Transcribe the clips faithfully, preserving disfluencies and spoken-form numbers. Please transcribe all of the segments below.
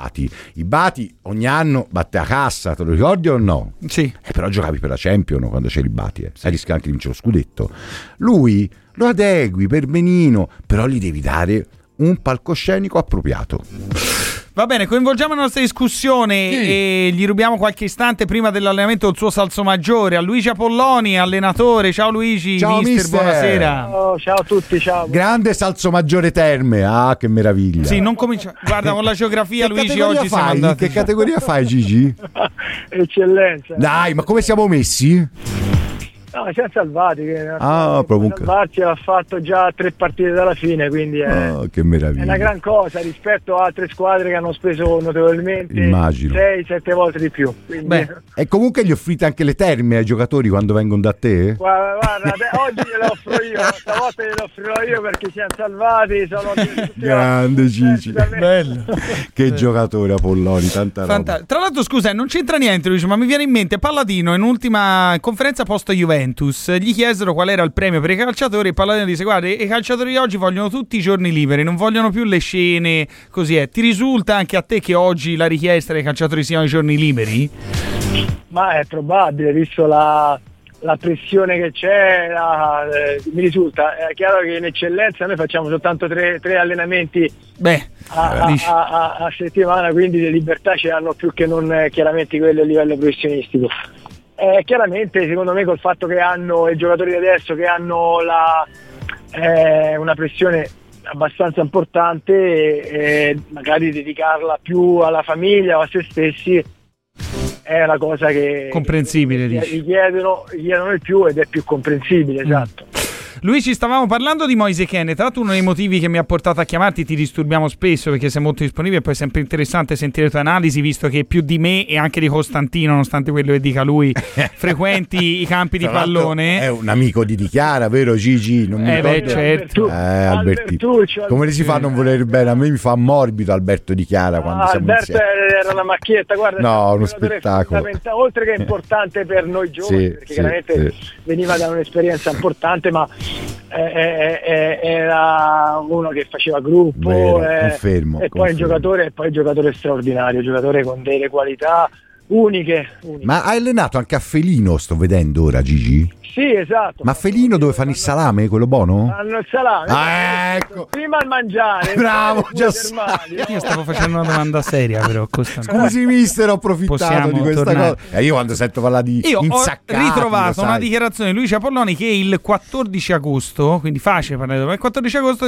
Bati. I Bati ogni anno batte a cassa, te lo ricordi o no? Sì. Eh, però giocavi per la Champions quando c'eri il Bati, eh. Sai, rischi anche di vincere lo scudetto. Lui lo adegui per benino, però gli devi dare un palcoscenico appropriato. Va bene, coinvolgiamo la nostra discussione sì. e gli rubiamo qualche istante prima dell'allenamento del suo salso maggiore a Luigi Apolloni, allenatore. Ciao Luigi, ciao mister, mister. Buonasera. Oh, ciao a tutti, ciao. Grande salso maggiore Terme, ah che meraviglia. Sì, non comincia. Guarda, con la geografia Luigi oggi fai? siamo andati. Che categoria fai, Gigi? Eccellenza. Dai, ma come siamo messi? No, siamo salvati. Che ah, proprio un salvarci l'ha fatto già tre partite dalla fine, quindi è, oh, che meraviglia. È una gran cosa rispetto a altre squadre che hanno speso notevolmente sei sette volte di più. Quindi... Beh. E comunque gli offrite anche le terme ai giocatori quando vengono da te? Guarda, guarda oggi gliele offro io, stavolta gliele offrirò io perché siamo salvati. Sono grande Gigi, bello. Che bello. Giocatore Apolloni, tanta Fanta- roba. Tra l'altro, scusa, non c'entra niente, Luigi, ma mi viene in mente Palladino in ultima conferenza post Juventus. Gli chiesero qual era il premio per i calciatori e Palladino disse: guarda, i calciatori di oggi vogliono tutti i giorni liberi, non vogliono più le scene, così è. Ti risulta anche a te che oggi la richiesta dei calciatori siano i giorni liberi? Ma è probabile, visto la, la pressione che c'è, la, eh, mi risulta. È chiaro che in eccellenza noi facciamo soltanto tre, tre allenamenti Beh, a, a, a, a settimana, quindi le libertà ce l'hanno più che non eh, chiaramente quelle a livello professionistico. Eh, chiaramente secondo me col fatto che hanno i giocatori di adesso che hanno la, eh, una pressione abbastanza importante e eh, magari dedicarla più alla famiglia o a se stessi è una cosa che comprensibile, che richiedono, richiedono di più ed è più comprensibile, mm. esatto. Luigi, stavamo parlando di Moise Kean, tra l'altro uno dei motivi che mi ha portato a chiamarti, ti disturbiamo spesso perché sei molto disponibile e poi è sempre interessante sentire le tue analisi, visto che più di me e anche di Costantino, nonostante quello che dica lui, frequenti i campi di pallone. È un amico di Di Chiara, vero Gigi? Non mi eh beh, certo. Eh, Albertino. Come si fa a non voler bene? A me mi fa morbido Alberto Di Chiara quando ah, siamo Alberto insieme. Era una macchietta, guarda. No, uno spettacolo. Oltre che importante per noi giovani, sì, perché sì, chiaramente sì. veniva da un'esperienza importante, ma Eh, eh, era uno che faceva gruppo. Vero, eh, confermo, e poi confermo. il giocatore, e poi il giocatore straordinario, giocatore con delle qualità uniche, uniche. Ma hai allenato anche a Felino, sto vedendo ora, Gigi? Sì, esatto. Ma Felino dove fanno il salame, quello buono? Hanno il salame. Ah, ecco. Prima il mangiare. Bravo, già termali, no? Io stavo facendo una domanda seria, però. Scusi, mister, ho approfittato Possiamo di questa tornare. cosa. E io quando sento parlare di Io insaccati, ho ritrovato lo una sai. dichiarazione di Luigi Apolloni che il quattordici agosto, quindi facile parlare, ma il quattordici agosto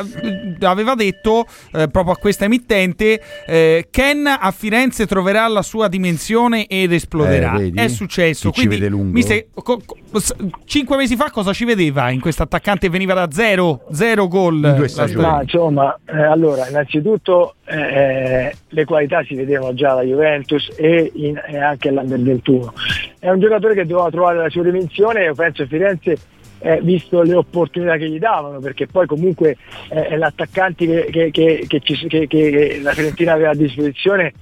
aveva detto eh, proprio a questa emittente eh, Kean a Firenze troverà la sua dimensione ed esploderà. Eh, È successo. Chi ci Quindi, vede lungo? mister, co, co, cinque mesi fa cosa ci vedeva in questo attaccante? Veniva da zero, zero gol. In due stagioni. Ma, insomma, eh, allora, innanzitutto eh, le qualità si vedevano già alla Juventus e, in, e anche all'Under ventuno. È un giocatore che doveva trovare la sua dimensione e io penso a Firenze, eh, visto le opportunità che gli davano, perché poi comunque eh, è l'attaccante che, che, che, che, ci, che, che la Fiorentina aveva a disposizione.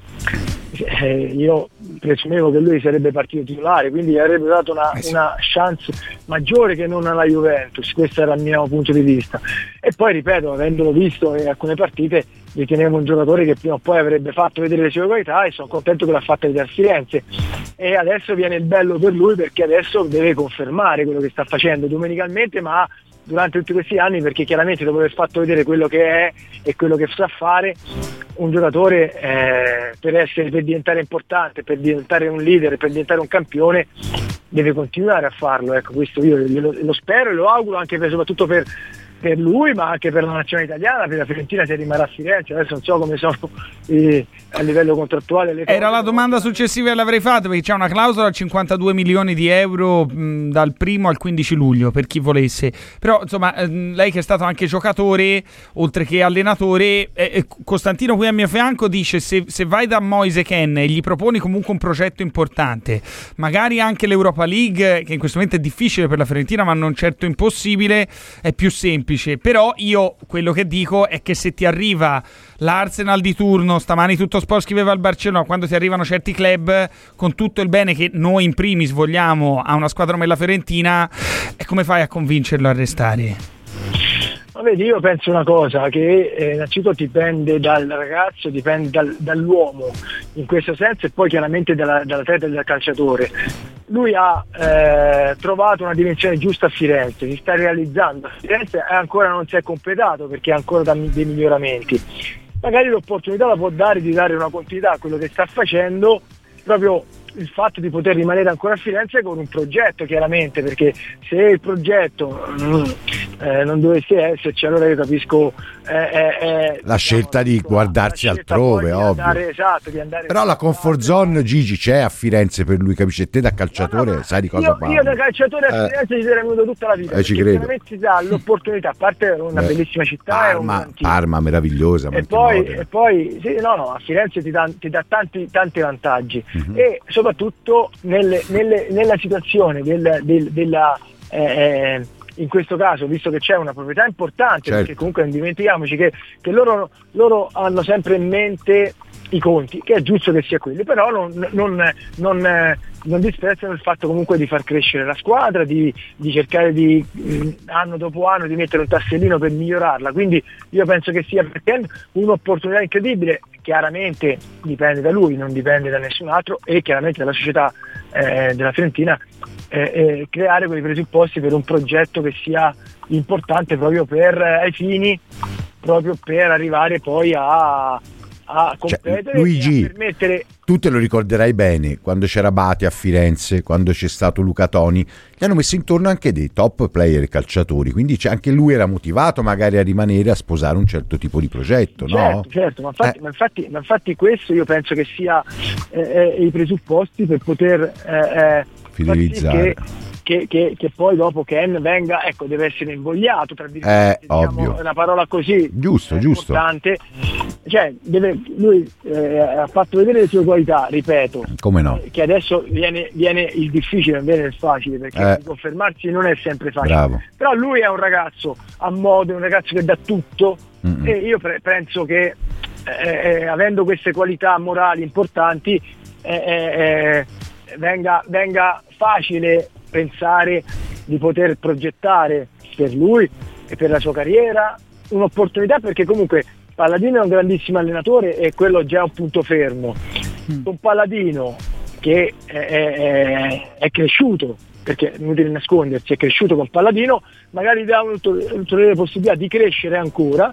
Eh, io presumevo che lui sarebbe partito titolare, quindi gli avrebbe dato una, eh sì. una chance maggiore che non alla Juventus, questo era il mio punto di vista. E poi ripeto, avendolo visto in alcune partite, ritenevo un giocatore che prima o poi avrebbe fatto vedere le sue qualità e sono contento che l'ha fatta vedere a Firenze. E adesso viene il bello per lui, perché adesso deve confermare quello che sta facendo domenicalmente, ma durante tutti questi anni, perché chiaramente dopo aver fatto vedere quello che è e quello che sa fare, un giocatore eh, per essere, per diventare importante, per diventare un leader, per diventare un campione, deve continuare a farlo. Ecco, questo io lo, lo spero e lo auguro anche per, soprattutto per, per lui, ma anche per la nazione italiana, per la Fiorentina se rimarrà a Firenze. Adesso non so come sono eh, a livello contrattuale le cose. Era la domanda successiva che l'avrei fatto, perché c'è una clausola a cinquantadue milioni di euro mh, dal primo al quindici luglio per chi volesse. Però insomma, ehm, lei che è stato anche giocatore oltre che allenatore, eh, Costantino qui a mio fianco dice: se, se vai da Moise Kean e gli proponi comunque un progetto importante, magari anche l'Europa League, che in questo momento è difficile per la Fiorentina ma non certo impossibile, è più semplice. Però io quello che dico è che se ti arriva l'Arsenal di turno, stamani Tutto Sport scriveva al Barcellona, quando ti arrivano certi club, con tutto il bene che noi in primis vogliamo a una squadra come la Fiorentina, e come fai a convincerlo a restare? Ma vedi, io penso una cosa, che eh, innanzitutto dipende dal ragazzo, dipende dal, dall'uomo in questo senso, e poi chiaramente dalla, dall'atleta e dal calciatore. Lui ha eh, trovato una dimensione giusta a Firenze, si sta realizzando a Firenze e ancora non si è completato perché ha ancora da, dei miglioramenti. Magari l'opportunità la può dare di dare una continuità a quello che sta facendo, proprio il fatto di poter rimanere ancora a Firenze con un progetto, chiaramente, perché se il progetto mm, eh, non dovesse esserci, allora io capisco eh, eh, la scelta di guardarsi la scelta altrove, di ovvio. Andare, esatto, di andare Però la comfort zone, Gigi, c'è a Firenze per lui, capisci? Te da calciatore no, no, sai di cosa io, parli. io da calciatore a Eh. Firenze ci sarei venuto tutta la vita, Eh, ci perché credo. veramente si dà l'opportunità, a parte una Eh. bellissima città, Parma, è un antico. Parma meravigliosa, E molto poi, moderna. e poi sì, no, no, a Firenze ti dà, ti dà tanti, tanti vantaggi, Mhm. e soprattutto nelle, nelle, nella situazione del, del, della eh, in questo caso, visto che c'è una proprietà importante, Certo. perché comunque non dimentichiamoci che, che loro, loro hanno sempre in mente i conti, che è giusto che sia quelli, però non, non, non, eh, non disprezzano il fatto comunque di far crescere la squadra, di, di cercare di mh, anno dopo anno di mettere un tassellino per migliorarla, quindi io penso che sia perché un'opportunità incredibile. Chiaramente dipende da lui, non dipende da nessun altro, e chiaramente dalla società eh, della Fiorentina eh, eh, creare quei presupposti per un progetto che sia importante proprio per eh, ai fini, proprio per arrivare poi a a competere, Cioè, Luigi, e a permettere. Tu te lo ricorderai bene, quando c'era Bati a Firenze, quando c'è stato Luca Toni, gli hanno messo intorno anche dei top player calciatori, quindi c'è, anche lui era motivato magari a rimanere a sposare un certo tipo di progetto, Certo, no? certo, ma infatti, Eh. ma, infatti, ma infatti questo io penso che sia eh, eh, i presupposti per poter eh, eh, Fidelizzare. far sì che, che, che, che poi dopo Ken venga, ecco, deve essere invogliato, tra virgolette, Eh, diciamo, ovvio. una parola così Giusto, eh, giusto. importante. Cioè, deve, lui eh, ha fatto vedere le sue qualità, ripeto, Come no? che adesso viene, viene il difficile, non viene il facile, perché Eh. confermarsi non è sempre facile. Bravo. Però lui è un ragazzo a modo, è un ragazzo che dà tutto, Mm-mm. e io pre- penso che eh, eh, avendo queste qualità morali importanti eh, eh, venga, venga facile pensare di poter progettare per lui e per la sua carriera un'opportunità, perché comunque Palladino è un grandissimo allenatore e quello già è un punto fermo. Un Palladino che è, è, è cresciuto, perché è inutile nascondersi, è cresciuto con Palladino, magari dà un'ulteriore possibilità di crescere ancora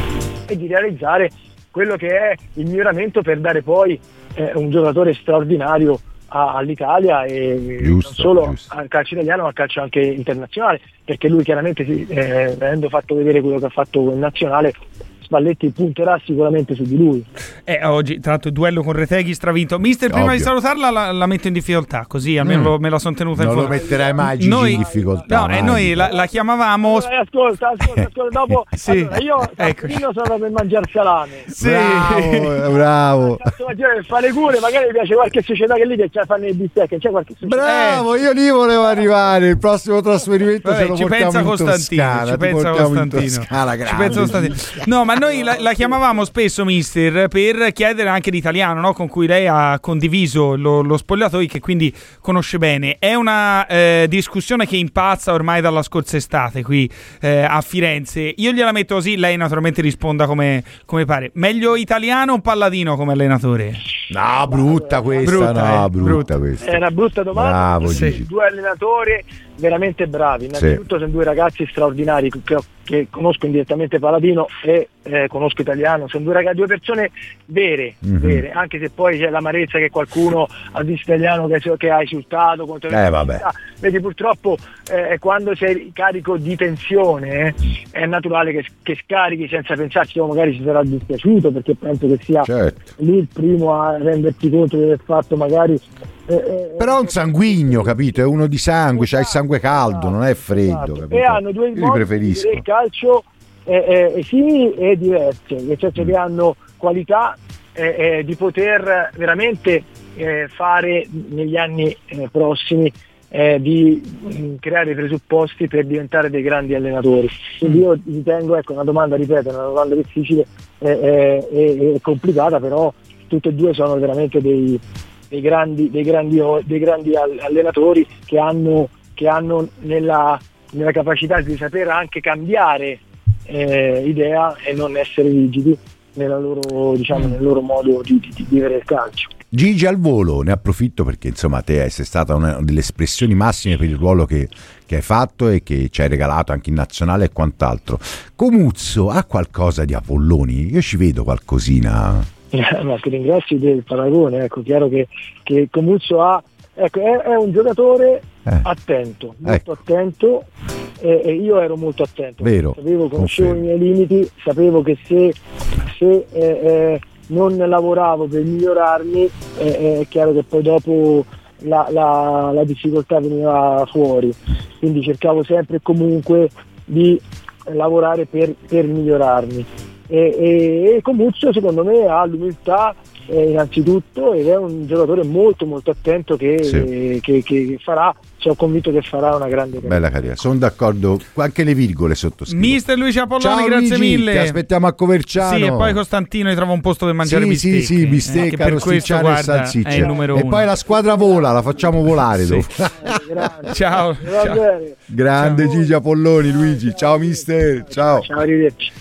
e di realizzare quello che è il miglioramento per dare poi eh, un giocatore straordinario a, all'Italia, e Giusto, non solo giusto. al calcio italiano ma al calcio anche internazionale, perché lui chiaramente si, eh, avendo fatto vedere quello che ha fatto in nazionale, Spalletti punterà sicuramente su di lui. Eh, oggi, tra l'altro, il duello con Reteghi stravinto. Mister, prima Ovvio. di salutarla, la, la metto in difficoltà, così almeno Mm. lo- me la sono tenuta in Non lo fondo. metterai mai Gigi Noi- in difficoltà. No, e mai. noi la, la chiamavamo. Allora, ascolta, ascolta, ascolta, dopo Sì, allora, io eccoci. io sono per mangiare salame. Sì. Bravo, bravo. Cazzo, maggiore per fare cure, magari mi piace qualche società che lì che c'è fanno le bistecche, c'è qualche società. Bravo, io lì volevo arrivare. Il prossimo trasferimento Vabbè, ce lo ci portiamo pensa in Costantino, Toscana. ci ti pensa portiamo in Costantino. Toscana, Ci grande. pensa Costantino. No, ma noi la, la chiamavamo spesso, mister, per chiedere anche l'italiano, no? Con cui lei ha condiviso lo, lo spogliatoio, che quindi conosce bene. È una eh, discussione che impazza ormai dalla scorsa estate qui eh, a Firenze. Io gliela metto così, lei naturalmente risponda come, come pare. Meglio italiano o Palladino come allenatore? No, brutta questa, Brutta, no, eh, brutta, brutta. questa. È una brutta domanda. Bravo, Sì. Gigi. Due allenatori veramente bravi. Innanzitutto sono due ragazzi straordinari che, che conosco indirettamente Palladino e eh, conosco Italiano. Sono due ragazzi, due persone vere, Mhm. vere, anche se poi c'è l'amarezza che qualcuno ha visto Italiano che, che ha insultato contro Eh, vabbè. Vedi, purtroppo eh, quando sei carico di tensione eh, è naturale che, che scarichi senza pensarci, o magari ci sarà dispiaciuto, perché penso che sia Certo. lì il primo a renderti conto di aver fatto magari eh, eh, Però è un sanguigno, capito? È uno di sangue, c'ha il sangue caldo, non è freddo, Esatto. capito? E hanno due Io li modi di preferisco. vedere il calcio eh, eh, simili e diverse, nel senso Mm. che hanno qualità eh, eh, di poter veramente eh, fare negli anni eh, prossimi eh, di mh, creare i presupposti per diventare dei grandi allenatori. Quindi io ritengo, ecco, una domanda, ripeto, una domanda difficile e eh, eh, eh, complicata, però tutti e due sono veramente dei, dei grandi, dei grandi, dei grandi allenatori che hanno, che hanno nella, nella capacità di saper anche cambiare eh, idea e non essere rigidi nella loro, diciamo, nel loro modo di, di, di vivere il calcio. Gigi al volo, ne approfitto perché insomma te sei stata una delle espressioni massime per il ruolo che, che hai fatto e che ci hai regalato anche in nazionale e quant'altro. Comuzzo ha qualcosa di Apolloni? Io ci vedo qualcosina. Ma ti ringrazio del paragone, ecco, chiaro che, che Comuzzo ha, ecco, è, è un giocatore eh. attento, molto ecco. attento, e, e io ero molto attento. Vero, sapevo, conoscevo confermo. i miei limiti, sapevo che se, se eh, eh, non lavoravo per migliorarmi, eh, è chiaro che poi dopo la, la, la difficoltà veniva fuori, quindi cercavo sempre e comunque di lavorare per, per migliorarmi. E, e, e Comuzzo secondo me ha l'umiltà eh, innanzitutto, ed è un giocatore molto molto attento che, sì. eh, che, che farà, sono convinto che farà una grande carriera. Bella carriera, sono d'accordo, anche le virgole sottoscrivo. Mister Luigi Apolloni, ciao, grazie Luigi, mille. Ti aspettiamo a Coverciano. Sì, e poi Costantino trova un posto per mangiare sì, bistecche. Sì, sì, bistecca, eh, per questo, guarda, e salsiccia. È il numero e uno. poi la squadra vola, la facciamo volare sì. dopo. Grande. Ciao, Va ciao. bene. Grande Ciao. Gigi Apolloni, Luigi. Ciao mister, ciao. Ciao, arrivederci.